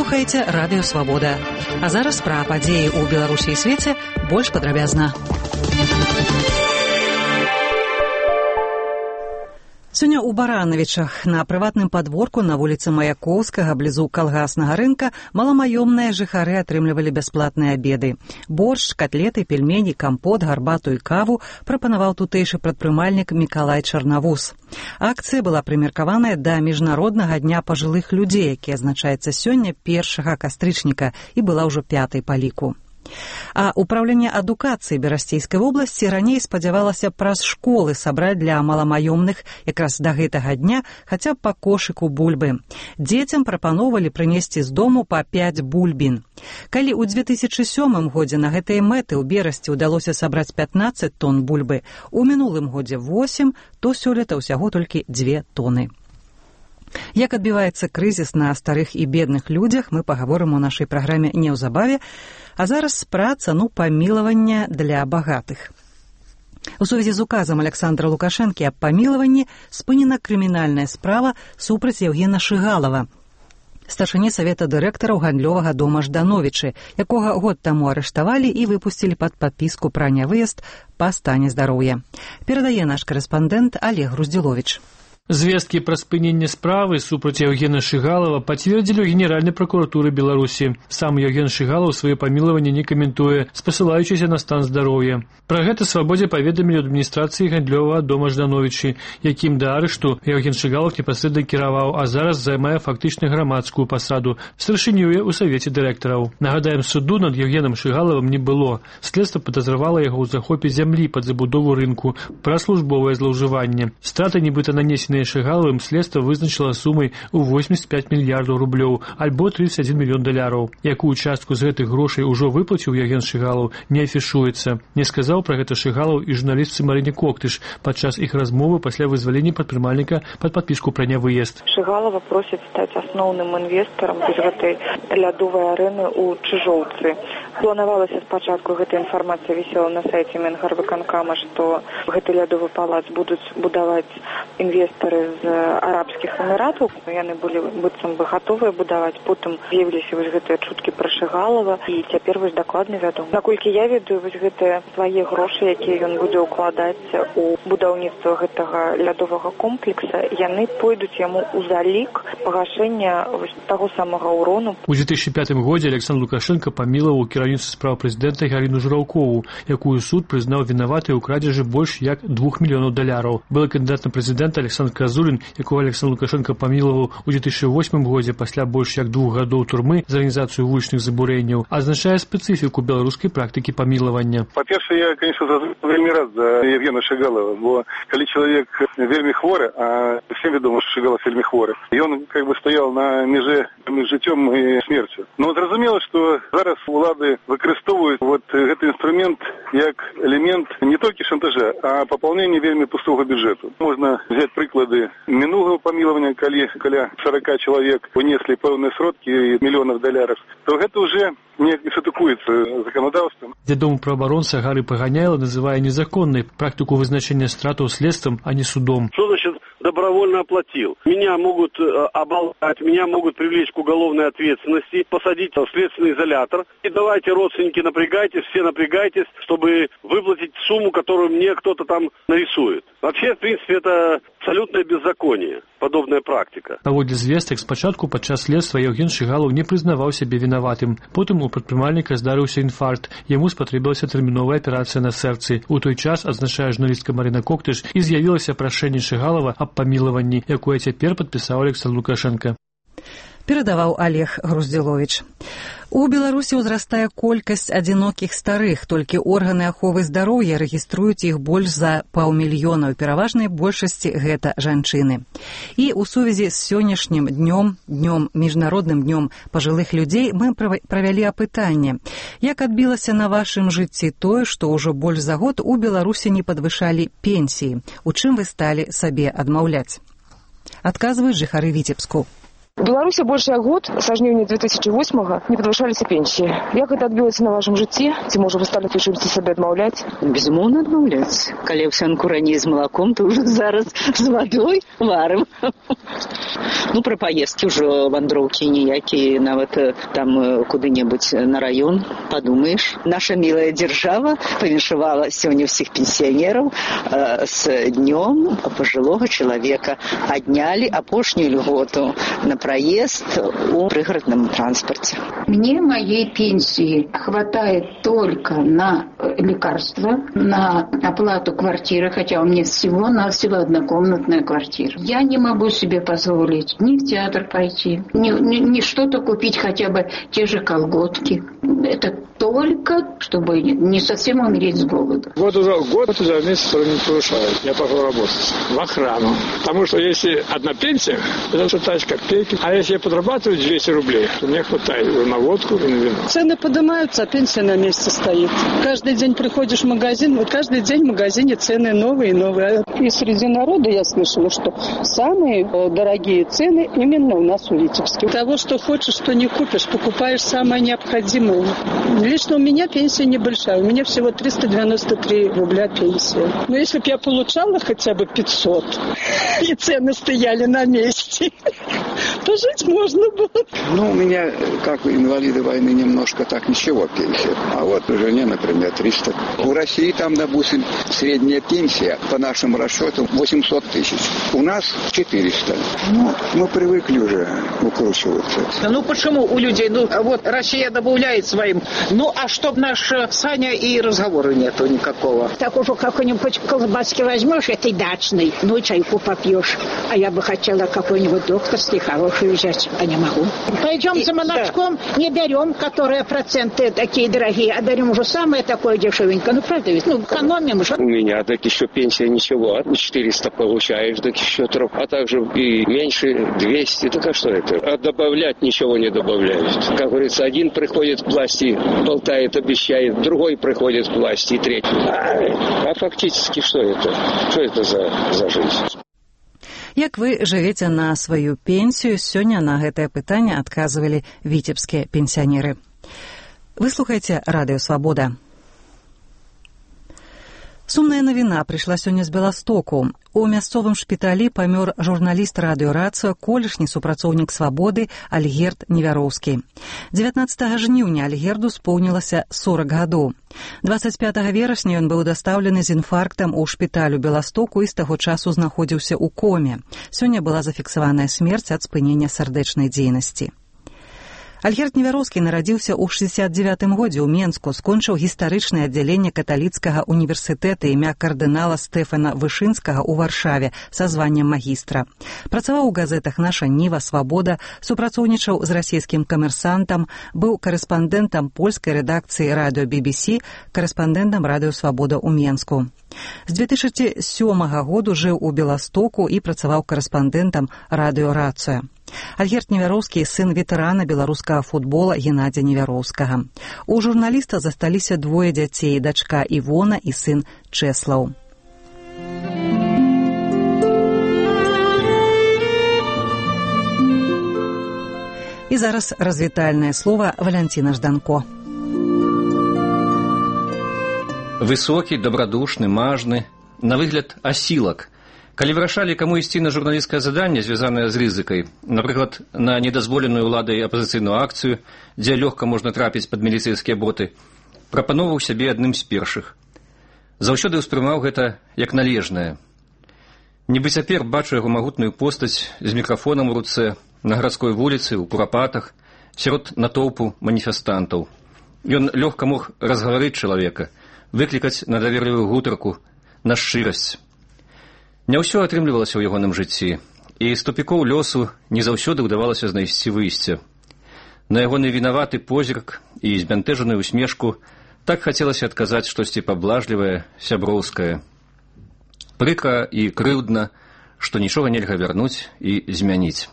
слухаеце радыё Свабода. А зараз пра падзеі ў Беларусі і свеце больш падрабязна. Сёння ў Баранавічах на прыватным падворку на вуліцы Маяковскага блізу калгаснага рынка маламаёмныя жыхары атрымлівалі бясплатныя абеды. Боршч, катлеты, пельмені, кампот, гарбату і каву прапанаваў тутэйшы прадпрымальнік Мікалай Чарнавус. Акцыя была прымеркаваная да міжнароднага дня пажылых людзей, які адзначаецца сёння 1 кастрычніка і была ўжо 5-й па ліку. А ўпраўленне адукацыі Берасцейскай вобласці раней спадзявалася праз школы сабраць для маламаёмных якраз да гэтага дня хаця б па кошыку бульбы. Дзецям прапаноўвалі прынесці з дому па 5 бульбін. Калі ў 2007 годзе на гэтыя мэты ў Берасці ўдалося сабраць 15 тонн бульбы, у мінулым годзе 8, то сёлета ўсяго толькі 2 тоны. Як адбіваецца крызіс на старых і бедных людзях, мы пагаворым у нашай праграме неўзабаве, а зараз пра цану памілавання для багатых. У сувязі з указам Александра Лукашэнкі аб памілаванні спынена крымінальная справа супраць Евгена Шыгалава, старшыні савета дырэктараў гандлёвага дома Ждановічы, якога год таму арыштавалі і выпусцілі пад падпіску пра нявыезд па стане здароўя. Перадае наш карэспандэнт Олег Груздзіловіч. Звесткі пра спыненне справы супраць Евгена Шыгалава пацвердзілі ў Генеральнай пракуратуры Беларусі. Сам Евген Шыгалаў сваё памілаванне не каментуе, спасылаючыся на стан здароўя. Пра гэта Свабодзе паведамілі адміністрацыі гандлёвага дома Ждановічы, якім да арышту Евген Шыгалаў непасрэдна кіраваў, а зараз займае фактычна грамадскую пасаду, старшынюе ў савеце дырэктараў. Нагадаем, суду над Евгенам Шыгалавым не было. Следства падазравала яго ў захопе зямлі пад забудову рынку, пра службовае злоўжыванне. Страты нібыта нанесены Шыгалавым следства вызначыла сумай у 85 мільярдаў рублёў, альбо 31 мільён даляраў. Якую частку з гэтых грошай ужо выплаціў Евген Шыгалаў, не афішуецца. Не сказаў пра гэта Шыгалаў і журналістцы Марыне Коктыш падчас іх размовы пасля вызвалення прадпрымальніка пад падпіску пра нявыезд. Шыгалава просіць стаць асноўным інвестарам з гэтай лядовай арэны ў Чыжоўцы. Планавалася спачатку, гэта інфармацыя вісела на сайце Мінгарвыканкама, што гэты лядовы палац будуць будаваць інвестары з арабскіх эміратаў. Яны былі быццам бы гатовыя будаваць, потым з'явіліся вось гэтыя чуткі пра Шыгалава, і цяпер вось дакладна вядома. Наколькі я ведаю, вось гэтыя свае грошы, якія ён будзе ўкладаць у будаўніцтва гэтага лядовага комплекса, яны пойдуць яму ў залік пагашэння вось таго самага ўрону. У 2005 годзе Александр Лукашенко памілаваў кіраўніцтва справ прэзідэнта Галіну Жураўкову, якую суд прызнаў вінаватай у крадзежы больш як 2 мільёнаў даляраў. Былы кандыдат на прэзідэнта Александр Казулін, якого Александр Лукашенко памілаваў у 2008 годзе пасля больш як 2 гадоў турмы за арганізацыю вулічных забурэнняў, азначае спецыфіку беларускай практыкі памілавання. Па-першае, я, конечно, вельмі рад за Евгена Шыгалава, бо калі чалавек вельмі хворы, а всем вядома, што Шыгалав вельмі хворы, ён как бы стаяў на меже між жыццём і смерцю. Но зразумела, што зараз улады выкарыстоўваюць вот гэты інструмент як элемент не толькі шантажа, а папаўнення вельмі пустога бюджэту. Можна взять прыклады мінулага памілавання, калі каля 40 чалавек вынеслі пэўныя сродкі мільёнаў даляраў, то гэта уже не сатыкуецца законодаўствам. Вядомы праваабаронца Гары Паганяйла называе незаконнай практыку вызначэння стратаў следствам, а не судом. Что значит добровольно оплатил? Меня могут оболгать, меня могут привлечь к уголовной ответственности, посадить в следственный изолятор. И давайте, родственники, напрягайтесь, все напрягайтесь, чтобы выплатить сумму, которую мне кто-то там нарисует. Вообще, в принципе, это абсолютное беззаконие, подобная практика. Паводле звестак, спачатку падчас следства Евген Шыгалаў не прызнаваў сябе вінаватым. Потым у прадпрымальніка здарыўся інфаркт. Яму спатрэбілася тэрміновая аперацыя на сэрцы. У той час, адзначае журналістка Марына Коктыш, і з'явілася прашэнне Шыгалава аб памілаванні, якое цяпер падпісаў Александр Лукашенко. Перадаваў Олег Груздзіловіч. У Беларусі ўзрастае колькасць адзінокіх старых, толькі органы аховы здароўя рэгіструюць іх больш за 500 000, пераважнай большасці гэта жанчыны. І ў сувязі з сённяшнім міжнародным днём пажылых людзей мы правялі апытанне. Як адбілася на вашым жыцці тое, што ўжо больш за год у Беларусі не падвышалі пенсіі? У чым вы сталі сабе адмаўляць? Адказваюць жыхары Віцебску. В Беларуси больше год, со жніўня 2008-го, не подвышаліся пенсии. Як это адбілася на вашем жыцці? Ці, можа, вы стали чымсьці сабе адмаўляць? Безумоўна, адмаўляць. Калі овсянку раней з малаком, то уже зараз з вадой варым. Ну, пра паездкі ўжо вандроўкі ніякія, нават там куды-небудзь на раён, падумаеш. Наша милая держава павіншавала сёння ўсіх пенсіянераў с днём пожилого человека. Аднялі апошнюю льготу на проезд у пригородном транспорте. Мне моей пенсии хватает только на лекарства, на оплату квартиры, хотя у меня всего-навсего однокомнатная квартира. Я не могу себе позволить ни в театр пойти, ни что-то купить, хотя бы те же колготки. Это только, чтобы не совсем умереть с голоду. Год уже месяц не повышают. Я пошел работать в охрану. Потому что если одна пенсия, это считаешь копейки. А если я подрабатываю 200 рублей, то мне хватает на водку и на вино. Цены поднимаются, а пенсия на месте стоит. Каждый день приходишь в магазин, вот каждый день в магазине цены новые и новые. И среди народа я слышала, что самые дорогие цены именно у нас в Витебске. Того, что хочешь, что не купишь, покупаешь самое необходимое. Лично у меня пенсия небольшая, у меня всего 393 рубля пенсия. Но если бы я получала хотя бы 500, и цены стояли на месте, то жить можно было. Ну, у меня, как у инвалида войны, немножко так ничего пенсия. А вот у жене, например, 300. У России там, допустим, средняя пенсия, по нашим расчетам, 800 тысяч. У нас 400. Ну, мы привыкли уже укручиваться. Ну, почему у людей? Ну, вот Россия добавляет своим. Ну, а чтоб наш Саня и разговора нету никакого. Так уже какой-нибудь колбаски возьмешь, этой дачной, ну, чайку попьешь. А я бы хотела какой-нибудь докторский хороший взять, а не могу. Пойдем за молочком, не берем, которые проценты такие дорогие, а берем уже самое такое дешевенькое. Ну, правда ведь? Ну, экономим же. У меня так еще пенсия ничего, 400 получаешь, так еще троп, а также и меньше 200, так а что это? А добавлять ничего не добавляют. Как говорится, один приходит к власти, болтает, обещает, другой приходит к власти, третий. А фактически что это? Что это за жизнь? Як вы жывеце на сваю пенсію, сёння на гэтае пытанне адказвалі віцебскія пенсіянеры. Вы слухаеце Радыё Свабода. Сумная навіна прыйшла сёння з Беластоку. У мясцовым шпіталі памёр журналіст радыёрацыё, колішні супрацоўнік Свабоды Альгерд Невяроўскі. 19 жніўня Альгерду споўнілася 40 гадоў. 25 верасня ён быў дастаўлены з інфарктам у шпіталь у Беластоку і з таго часу знаходзіўся ў коме. Сёння была зафіксаваная смерць ад спынення сардэчнай дзейнасці. Альгерд Невяроўскі нарадзіўся ў 69 годзе ў Менску, скончыў гістарычнае аддзяленне каталіцкага універсітэта імя кардынала Стэфана Вышынскага ў Варшаве са званнем магістра. Працаваў у газетах «Наша Ніва», «Свабода», супрацоўнічаў з расійскім камерсантам, быў карэспандэнтам польскай рэдакцыі радыё BBC, карэспандэнтам радыё «Свабода» ў Менску. З 2007 году жыў у Беластоку і працаваў карэспандэнтам радыёрацыё. Альгерд Невяроўскі – сын ветэрана беларускага футбола Геннадзя Невяроўскага. У журналіста засталіся двое дзяцей – дачка Івона і сын Чэслаў. І зараз развітальнае слова Валянціна Жданко. Высокі, добрадушны, мажны, на выгляд асілак. Калі вырашалі, каму ісці на журналісцкае заданне, звязанае з рызыкай, напрыклад, на недазволеную ўладай апазіцыйную акцыю, дзе лёгка можна трапіць пад міліцэйскія боты, прапаноўваў сябе адным з першых. Заўсёды ўспрымаў гэта як належнае. Нібы цяпер бачу яго магутную постаць з мікрафонам у руцэ, на гарадской вуліцы, у курапатах, сярод натоўпу маніфестантаў. Ён лёгка мог разгаварыць чалавека, выклікаць на даверлівую гутарку, на шчырасць. Не ўсё атрымлівалася ў ягоным жыцці, і з тупікоў лёсу не заўсёды ўдавалася знайсці выйсце. На ягоны вінаваты позірк і збянтэжаную усмешку так хацелася адказаць штосьці паблажлівае, сяброўскае. Прыкра і крыўдна, што нічога нельга вярнуць і змяніць.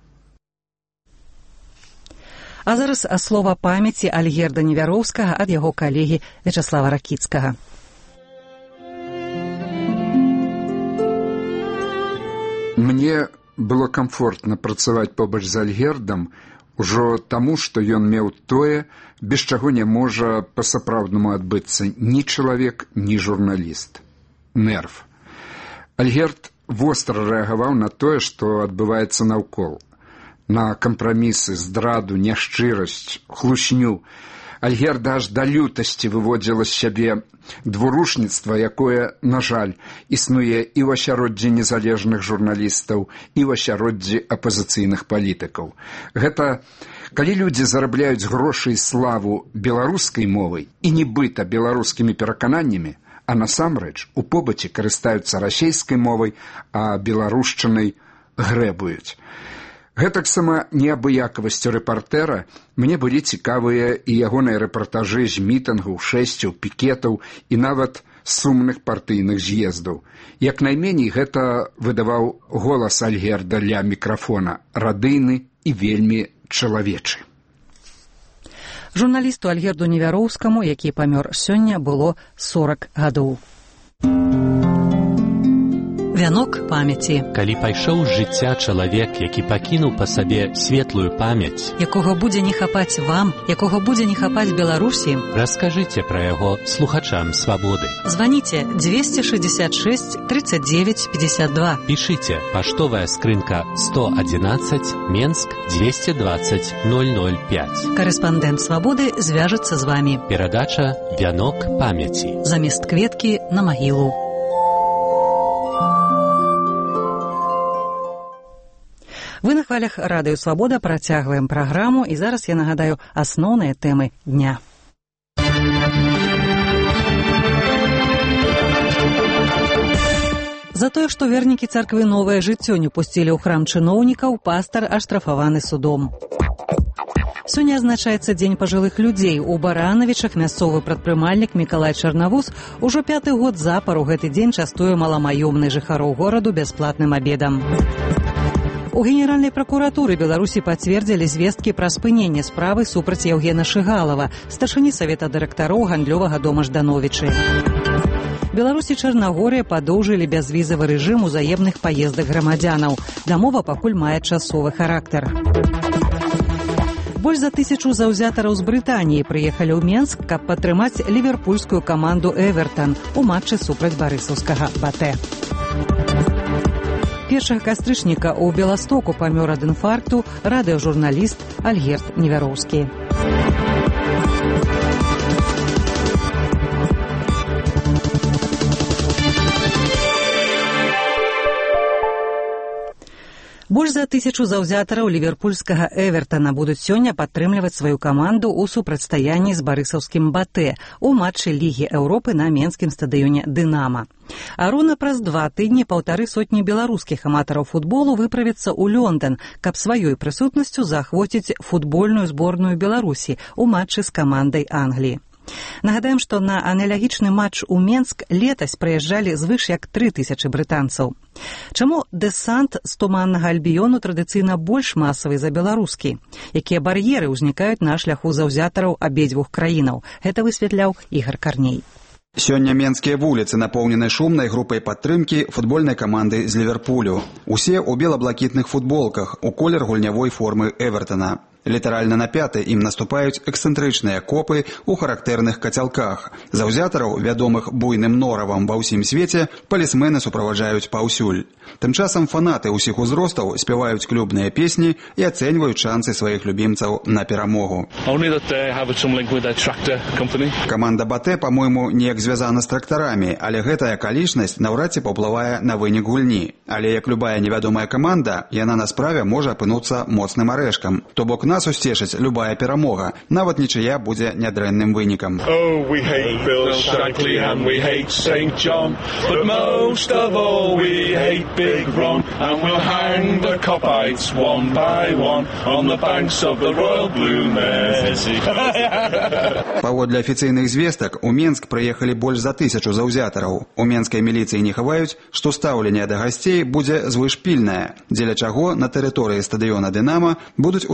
А зараз слова памяці Альгерда Невяроўскага ад яго калегі Вячаслава Ракіцкага. Мне было камфортна працаваць побач з Альгердам ужо таму, што ён меў тое, без чаго не можа па-сапраўднаму адбыцца ні чалавек, ні журналіст. Нерв. Альгерд востра рэагаваў на тое, што адбываецца наўкол. На кампрамісы, здраду, няшчырасць, хлусню. Альгерда аж да лютасці выводзіла з сябе двурушніцтва, якое, на жаль, існуе і ў асяроддзі незалежных журналістаў, і ў асяроддзі апазіцыйных палітыкаў. Гэта калі людзі зарабляюць грошы і славу беларускай мовай і нібыта беларускімі перакананнямі, а насамрэч у побыце карыстаюцца расейскай мовай, а беларушчынай грэбуюць. Гэтаксама неабыякавасцю рэпартэра мне былі цікавыя і ягоныя рэпартажы з мітынгаў, шэсцяў, пікетаў і нават сумных партыйных з'ездаў. Як найменей гэта выдаваў голас Альгерда ля мікрафона, радыйны і вельмі чалавечы. Журналісту Альгерду Невяроўскаму, які памёр сёння, было 40 гадоў. Вянок памяці. Калі пайшоў з жыцця чалавек, які пакінуў па сабе светлую памяць, якога будзе не хапаць вам, якога будзе не хапаць Беларусі, раскажыце пра яго слухачам свабоды. Званіце 266 39 52. Пішыце паштовая скрынка 111 Менск 220 005. Карэспандэнт свабоды звяжацца з вамі. Перадача «Вянок памяці». Замест кветкі на магілу. Вы на хвалях Радыё Свабода працягваем праграму, і зараз я нагадаю асноўныя тэмы дня. За тое, што вернікі царквы «Новае жыццё» не пусцілі ў храм чыноўнікаў, пастар аштрафаваны судом. Сёння адзначаецца дзень пажылых людзей. У Баранавічах мясцовы прадпрымальнік Мікалай Чарнавуз ужо 5-ты год запар у гэты дзень частуе маламаёмных жыхароў гораду бясплатным абедам. У Генеральнай пракуратуры Беларусі пацвердзілі звесткі пра спыненне справы супраць Яўгена Шыгалава, старшыні савета дырэктароў гандлёвага дома Ждановічы. Беларусь і Чарнагорыя падоўжылі бязвізавы рэжым узаемных паездак грамадзянаў. Дамова пакуль мае часовы характар. Больш за 1000 заўзятараў з Брытаніі прыехалі ў Менск, каб падтрымаць ліверпульскую каманду «Эвертан» у матчы супраць барысаўскага «Батэ». 1 кастрычніка ў Беластоку памёр ад інфаркту радыёжурналіст Альгерд Невяроўскі. Больш за 1000 заўзятараў ліверпульскага «Эвертана» будуць сёння падтрымліваць сваю каманду ў супрацьстаянні з барысаўскім «Батэ» у матчы Лігі Еўропы на менскім стадыёне «Дынама». А роўна праз 2 тыдні 150 беларускіх аматараў футболу выправяцца ў Лондон, каб сваёй прысутнасцю заахвоціць футбольную зборную Беларусі ў матчы з камандай Англіі. Нагадаем, што на аналагічны матч у Менск летась прыязджалі звыш як 3000 брытанцаў. Чаму дэсант з туманнага Альбіёну традыцыйна больш масавы за беларускі? Якія бар'еры ўзнікаюць на шляху заўзятараў абедзвюх краінаў? Гэта высвятляў Ігар Карней. Сёння менскія вуліцы напоўнены шумнай групай падтрымкі футбольнай каманды з Ліверпулю. Усе ў бела-блакітных футболках у колер гульнявой формы Эвертана. Літаральна на пяты ім наступаюць эксцэнтрычныя копы ў характэрных кацялках. Заўзятараў, вядомых буйным норавам ва ўсім свеце, палісмены суправаджаюць паўсюль. Тым часам фанаты ўсіх узростаў спяваюць клубныя песні і ацэньваюць шансы сваіх любімцаў на перамогу. Каманда «Батэ», па-мойму, неяк звязана з трактарамі, але гэтая акалічнасць наўрад ці паўплывае на вынік гульні. Але як любая невядомая каманда, яна на справе можа апынуцца моцным арэшкам. То бок нас усцешыць любая перамога, нават нічыя будзе нядрэнным вынікам. Oh, we hate Bill Shankly and we hate St. John, but most of all we hate Big Ron, and we'll hang the Copites one by one on the banks of the Royal Blue Mersey. Паводле афіцыйных звестак, у Менск прыехалі больш за 1000 заўзятараў. У менскай міліцыі не хаваюць, што стаўленне да гасцей будзе звышпільнае, дзеля чаго на тэрыторыі стадыёна «Дынама» будуць усталяваны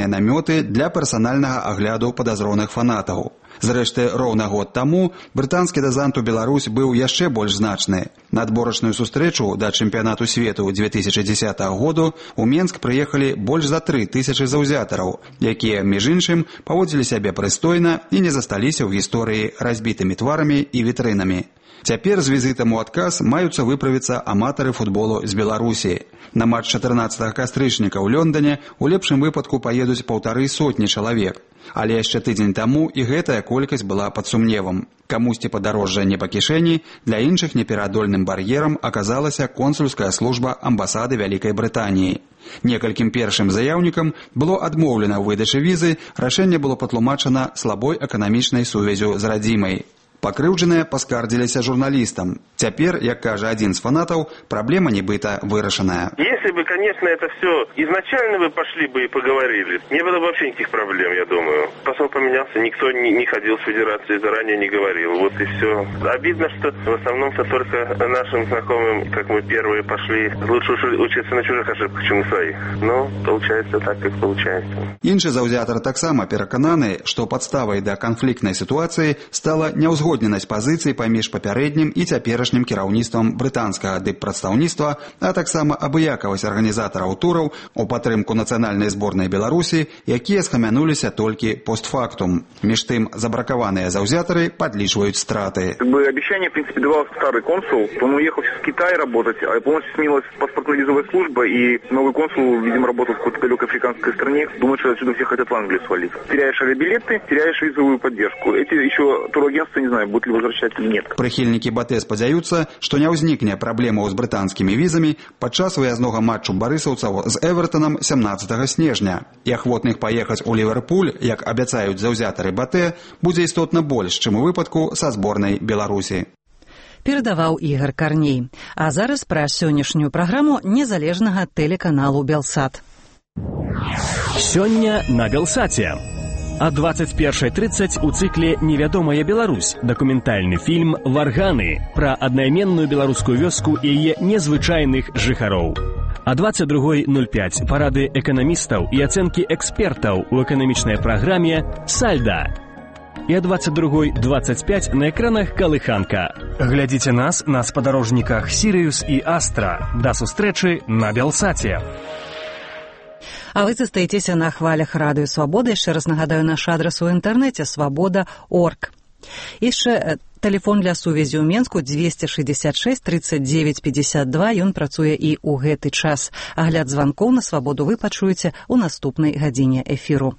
спецыяльныя намёты для персанальнага агляду падазроных фанатаў. Зрэшты, роўна год таму брытанскі дэзант у Беларусь быў яшчэ больш значны. На адборачную сустрэчу да чэмпіянату свету 2010 году у Менск прыехалі больш за 3000 заўзятараў, якія, між іншым, паводзілі сябе прыстойна і не засталіся ў гісторыі разбітымі тварамі і вітрынамі. Цяпер з візітам у адказ маюцца выправіцца аматары футболу з Беларусі. На матч 14 кастрычніка ў Лондоне у лепшым выпадку паедуць 150 чалавек. Але яшчэ тыдзень таму і гэтая колькасць была пад сумневам. Камусьці падарожжа не па кішэні, для іншых непераадольным бар'ерам аказалася консульская служба амбасады Вялікай Брытаніі. Некалькім першым заяўнікам было адмоўлена ў выдачы візы, рашэнне было патлумачана слабой эканамічнай сувязю з радзімай. Пакрыўджаныя паскардзіліся журналістам. Цяпер, як кажа адзін з фанатаў, праблема нібыта вырашаная. Если бы, конечно, это все изначально бы пошли бы и поговорили, не было бы вообще никаких проблем, я думаю. Посол поменялся, никто не ходил в федерации, заранее не говорил. Вот и все. Обидно, что в основном-то только нашим знакомым, как мы первые пошли, лучше учиться на чужих ошибках, чем на своих. Но получается так, как получается. Іншы заўзятар таксама перакананы, што падставай да канфліктнай сітуацыі стала няўзгодненасць пазіцый паміж папярэднім і цяперашнім кіраўніцтвам брытанскага дыппрадстаўніцтва, а таксама абыякавасць арганізатараў тураў у падтрымку нацыянальнай зборнай Беларусі, якія схамянуліся толькі постфактум. Між тым, забракаваныя заўзятары падлічваюць страты. Обещание, в принципе, давал старый консул. Он уехал в Китай работать, а полностью сменилась паспортно-визовая служба, и новый консул, видимо, работал в какой-то далекой африканской стране. Думают, что отсюда все хотят в Англию свалить. Теряешь авиабилеты, теряешь визовую поддержку. Эти еще турагентства, не знаю, будут ли возвращать или нет. Прыхільнікі БТ спадзяюцца, што не ўзнікне праблемаў з брытанскімі візамі падчас выязнога матчу барысаўцаў з Эвертонам 17 снежня. І ахвотных паехаць у Ліверпуль, як абяцаюць заўзятары БТ, будзе істотна больш, чым у выпадку са зборнай Беларусі. Перадаваў Ігор Карней. А зараз пра сённяшнюю праграму незалежнага тэлеканалу «Белсат». Сёння на «Белсаце». О 21:30 у цикле «Невядомая Беларусь» документальный фильм «Варганы» про одноименную белорусскую вёску и ее незвычайных жыхароў. О 22:05 парады экономистов и оценки экспертов у экономичной программе «Сальдо». И о 22:25 на экранах «Калыханка». Глядите нас на спадарожниках «Сириус» и «Астра». До сустрэчы на «Белсаце». А вы застаецеся на хвалях радыё «Свабода». Яшчэ раз нагадаю наш адрес у інтэрнэце «Свабода.орг». Яшчэ тэлефон для сувязі ў Менску 266 39 52. Ён працуе і ў гэты час. Агляд званкоў на «Свабоду» вы пачуеце ў наступнай гадзіне эфіру.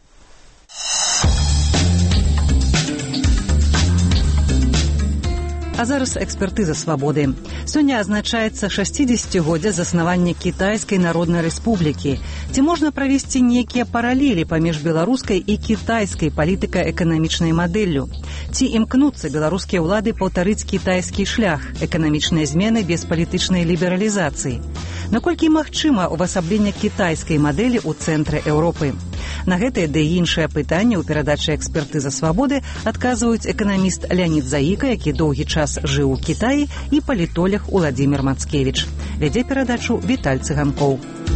А зараз экспертыза «Свабоды». Сёння азначаецца 60-годдзе заснавання Кітайскай Народнай Рэспублікі. Ці можна правесці нейкія паралелі паміж беларускай і кітайскай палітыка-эканамічнай мадэллю? Ці імкнуцца беларускія ўлады паўтарыць кітайскі шлях эканамічнай змены без палітычнай лібералізацыі? Наколькі магчыма ўвасабленне кітайскай мадэлі ў цэнтры Еўропы? На гэтыя ды іншыя пытанні ў перадачы «Экспертыза Свабоды» адказваюць эканаміст Леонид Заіка, які доўгі час жыў у Кітаі, і палітолог Уладзімір Мацкевіч. Вядзе перадачу Віталь Цыганкоў.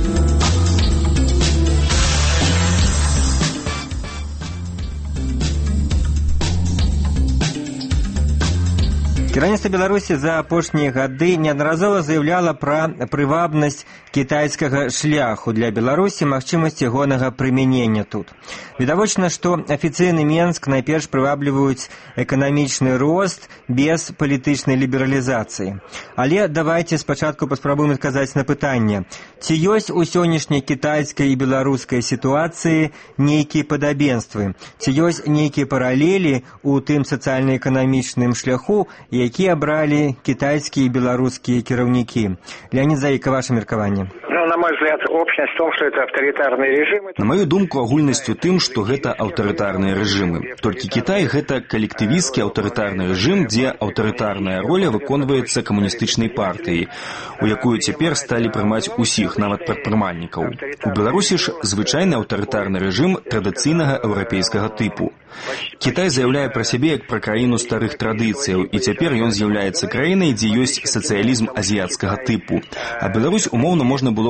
Кіраўніцтва Беларусі за апошнія гады неаднаразова заяўляла пра прывабнасць кітайскага шляху для Беларусі, магчымасць ягонага прымянення тут. Відавочна, што афіцыйны Менск найперш прывабліваюць эканамічны рост без палітычнай лібералізацыі. Але давайце спачатку паспрабуем адказаць на пытанне, ці ёсць у сённяшняй кітайскай і беларускай сітуацыі нейкія падабенствы, ці ёсць нейкія паралелі ў тым сацыяльна-эканамічным шляху, які абралі кітайскія і беларускія кіраўнікі. Леонид Заіка, ваше меркаванне. На мой взгляд, общность в том, что это авторитарные режимы. На мою думку, агульнасць у тым, што гэта аўтарытарныя рэжымы. Толькі Кітай гэта калектывісцкі аўтарытарны рэжым, дзе аўтарытарная роля выконваецца камуністычнай партыяй, у якую цяпер сталі прымаць усіх, нават прадпрымальнікаў. У Беларусі ж звычайны аўтарытарны рэжым традыцыйнага еўрапейскага тыпу. Кітай заяўляе пра сябе як пра краіну старых традыцыяў, і цяпер ён з'яўляецца краінай, дзе ёсць сацыялізм азіяцкага тыпу. А Беларусь умоўна можна было б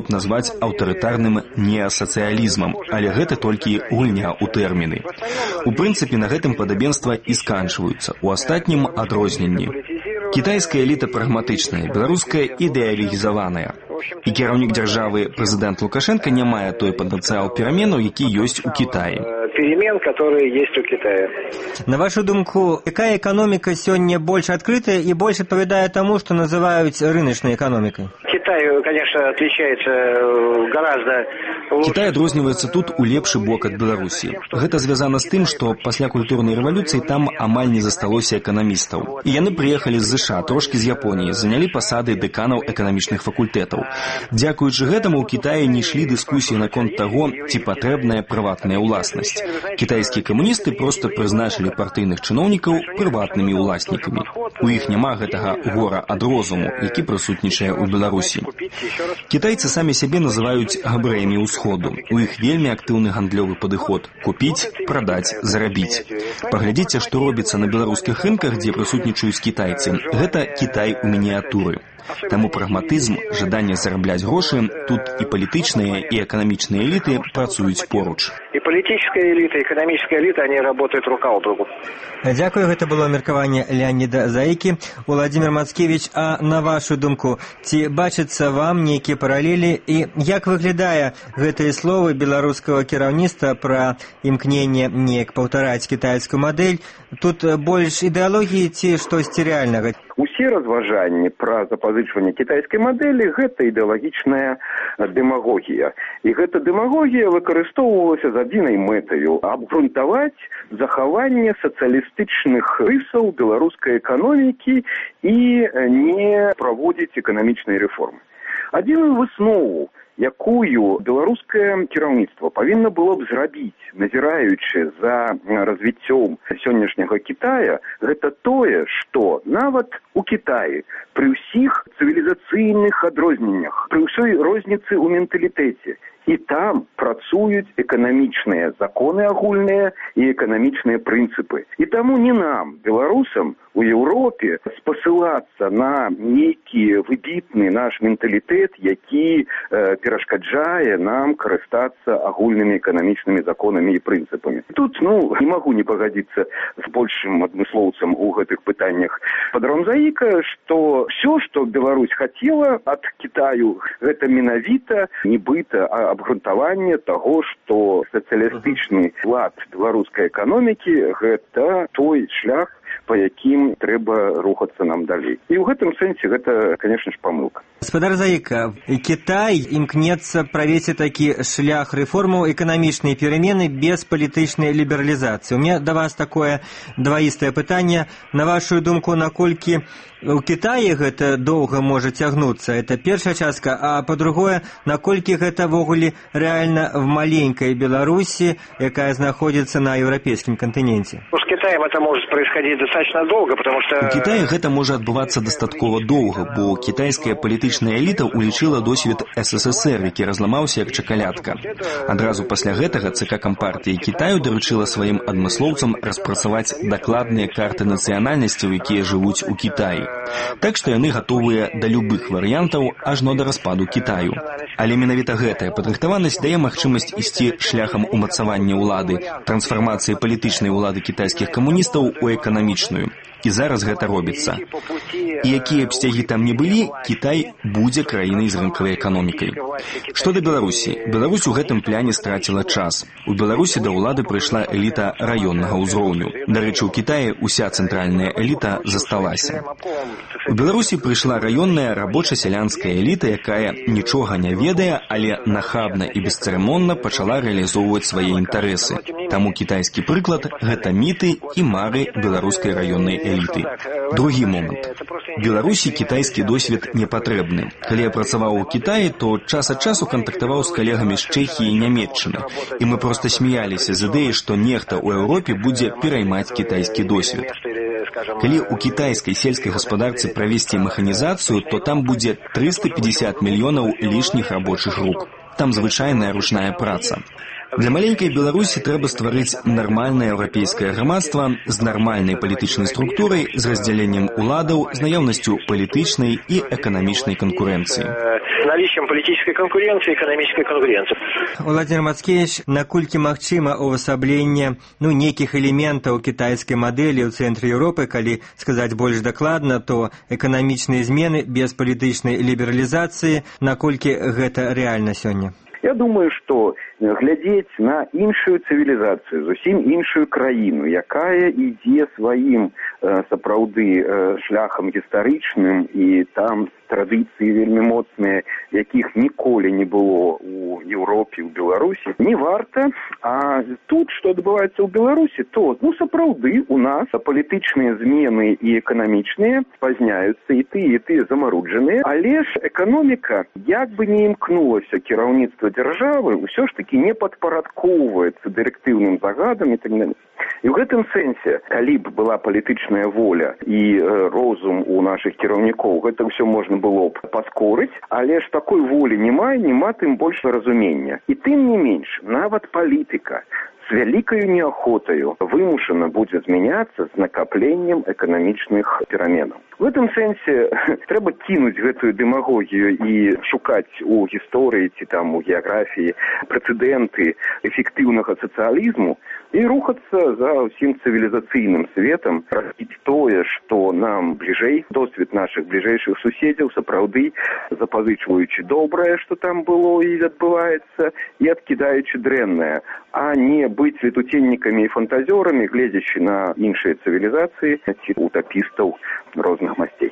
б назваць аўтарытарным неасацыялізмам, але гэта толькі гульня ў тэрміны. У прынцыпе, на гэтым падабенства і сканчваюцца. У астатнім адрозненні. Кітайская эліта прагматычная, беларуская ідэалогізаваная. І кіраўнік дзяржавы, прэзідэнт Лукашенко, не мае той патэнцыял пераменаў, які ёсць у Кітаі. Перемен, которые есть у Китая. На вашу думку, какая экономика сегодня больше открытая и больше отповедает тому, что называют рыночной экономикой? Китай, конечно, отличается гораздо лучше. Кітай адрозніваецца тут у лепшы бок ад Беларусі. Гэта звязана з тым, што пасля культурнай рэвалюцыі там амаль не засталося эканамістаў. І яны прыехалі з ЗША, трошкі з Японіі, занялі пасады дэканаў эканамічных факультэтаў. Дзякуючы гэтаму ў Кітаі не ішлі дыскусіі наконт таго, ці патрэбная прыватная ўласнасць. Кітайскія камуністы проста прызначылі партыйных чыноўнікаў прыватнымі ўласнікамі. У іх няма гэтага гора ад розуму, які прысутнічае ў Беларусі. Кітайцы самі сябе называюць габрэямі ўсходу. У іх вельмі актыўны гандлёвы падыход – купіць, прадаць, зарабіць. Паглядзіце, што робіцца на беларускіх рынках, дзе прысутнічаюць кітайцы. Гэта Кітай у мініятуры. Таму прагматызм, жаданне зарабляць грошы, тут і палітычныя, і эканамічныя эліты працуюць поруч. И политическая элита, и экономическая элита, они работают рука об руку. Дзякую, гэта было меркаванне Леаніда Заікі. Владимир Мацкевич, а на вашу думку, ці бачыцца вам нейкія паралелі, і як выглядае гэтыя словы беларускага кіраўніцтва пра імкненне неяк паўтараць кітайскую мадэль? Тут больш ідэалогіі ці штосьці рэальнага? Усе разважанні пра запазычванне кітайскай мадэлі – гэта ідэалагічная дэмагогія. І гэта дэмагогія выкарыстоўвалася з адзінай мэтаю – абгрунтаваць захаванне сацыялістычных рысаў беларускай эканомікі і не праводзіць эканамічнай рэформы. Адзіную выснову, якую беларускае кіраўніцтва павінна было б зрабіць, назіраючы за развіццём сённяшняга Кітая, гэта тое, што нават у Кітаі пры ўсіх цывілізацыйных адрозненнях, пры ўсёй розніцы ў менталітэце, і там працуюць эканамічныя законы агульныя і эканамічныя прынцыпы. І таму не нам, беларусам, у Еўропе спасылацца на нейкі выбітны наш менталітэт, які перашкаджае нам карыстацца агульнымі эканамічнымі законамі і прынцыпамі. Тут, не магу не пагадзіцца з большым адмыслоўцам у гэтых пытаннях Падаром Заіка, што ўсё, што Беларусь хацела ад Кітаю, гэта менавіта, нібыта абгрунтаванне таго, што сацыялістычны лад беларускай эканомікі – гэта той шлях, па якім трэба рухацца нам далей. І ў гэтым сэнсе гэта, конечно ж, памылка. Спадар Заіка, Кітай імкнецца правесці такі шлях рэформаў эканамічнай перамены без палітычнай лібералізацыі. У меня да вас такое дваістае пытанне. На вашу думку, наколькі у Кітаі гэта доўга можа цягнуцца? Это першая частка. А па-другое, наколькі гэта ввогуле рэальна в маленькай Беларусі, якая знаходзіцца на еўрапейскім кантыненце? С Китаем это может происходить достаточно долго, потому что... У Китаі гэта можа адбывацца дастаткова доўга, бо кітайская палітычная эліта улічыла досвед СССР, які разламаўся як чакалядка. Адразу пасля гэтага ЦК Кампартыі Кітаю даручыла сваім адмыслоўцам распрацаваць дакладныя карты нацыянальнасцяў, якія жывуць у Кітаі. Так што яны гатовыя да любых варыянтаў ажно да распаду Кітаю. Але менавіта гэтая падрыхтаванасць дае магчымасць ісці шляхам умацавання ўлады, трансфармацыі палітычнай улады кітайскіх камуністаў у эканамічную. І зараз гэта робіцца. І якія б сцягі там не былі, Кітай будзе краінай з рынкавай эканомікай. Што да Беларусі? Беларусь у гэтым пляне страціла час. У Беларусі да ўлады прыйшла эліта раённага ўзроўню. Дарэчы, у Кітаі ўся цэнтральная эліта засталася. У Беларусі прыйшла раённая рабоча-сялянская эліта, якая нічога не ведае, але нахабна і бесцырымонна пачала рэалізоўваць свае інтарэсы. Таму кітайскі прыклад – гэта міты і мары беларускай раённай эліты. Другі момант. Беларусі кітайскі досвед не патрэбны. Калі я працаваў у Кітаі, то час ад часу кантактаваў з калегамі з Чэхіі і Нямецчыны. І мы проста смяяліся з ідэі, што нехта ў Еўропе будзе пераймаць кітайскі досвед. Калі ў кітайскай сельскай гаспадарцы правесці механізацыю, то там будзе 350 мільёнаў лішніх рабочых рук. Там звычайная ручная праца. Для маленькай Беларусі трэба стварыць нармальнае еўрапейскае грамадства з нармальнай палітычнай структурай, з раздзяленнем уладаў, з наяўнасцю палітычнай і эканамічнай канкурэнцыі. наличием политической конкуренции, экономической конкуренции. Владимир Мацкевич, наколькі магчыма увасабленне нейкіх элементаў кітайскай мадэлі ў цэнтры Еўропы, калі сказаць больш дакладна, то эканамічныя змены без палітычнай лібералізацыі, наколькі гэта рэальна сёння? Я думаю, што глядзець на іншую цывілізацыю, зусім іншую краіну, якая ідзе сваім сапраўды шляхам гістарычным, і там традыцыі вельмі моцныя, якіх ніколі не было ў Еўропе, ў Беларусі, не варта. А тут, што адбываецца ў Беларусі, то, сапраўды, у нас палітычныя змены і эканамічныя спазняюцца, і тыя замаруджаныя, але ж эканоміка, як бы не імкнулася кіраўніцтва дзяржавы, ўсё ж такі не падпарадкоўваецца дырэктыўным загадам і так далее. І ў гэтым сэнсе, калі б была палітычная воля і розум у нашых кіраўнікоў, гэта ўсё можна было б паскорыць, але ж такой волі няма тым больш разумення. І тым не менш, нават палітыка з вялікаю неахотаю вымушана будзе змяняцца з накапленнем эканамічных пераменаў. В этом сэнсе трэба кінуць гэтую дэмагогію і шукаць у гісторыі ці там у геаграфіі прэцэдэнты эфектыўнага сацыялізму і рухацца за ўсім цывілізацыйным светам, рабіць тое, што нам бліжэй, досвед нашых бліжэйшых суседзяў, сапраўды запазычваючы добрае, што там было і адбываецца, і адкідаючы дрэннае, а не быць летуценнікамі і фантазёрамі, гледзячы на іншыя цывілізацыі ці утапістаў розных мастей.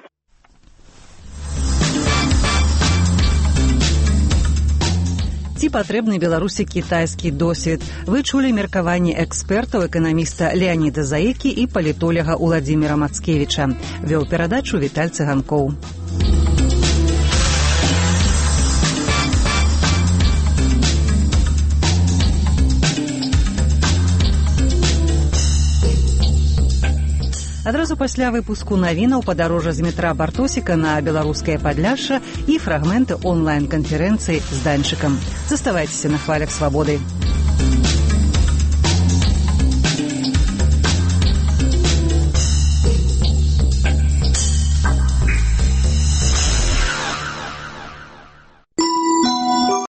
Ці патрэбны Беларусі кітайскі досвед? Вы чулі меркаванні экспертаў, эканаміста Леаніда Заікі і палітоляга Уладзіміра Мацкевіча. Вёў перадачу Віталь Цыганкоў. Адразу пасля выпуску навінаў падарожжа з метра Бартосіка на беларускае Падляшша і фрагменты онлайн-канферэнцыі з Данчыкам. Заставайцеся на хвалях свабоды.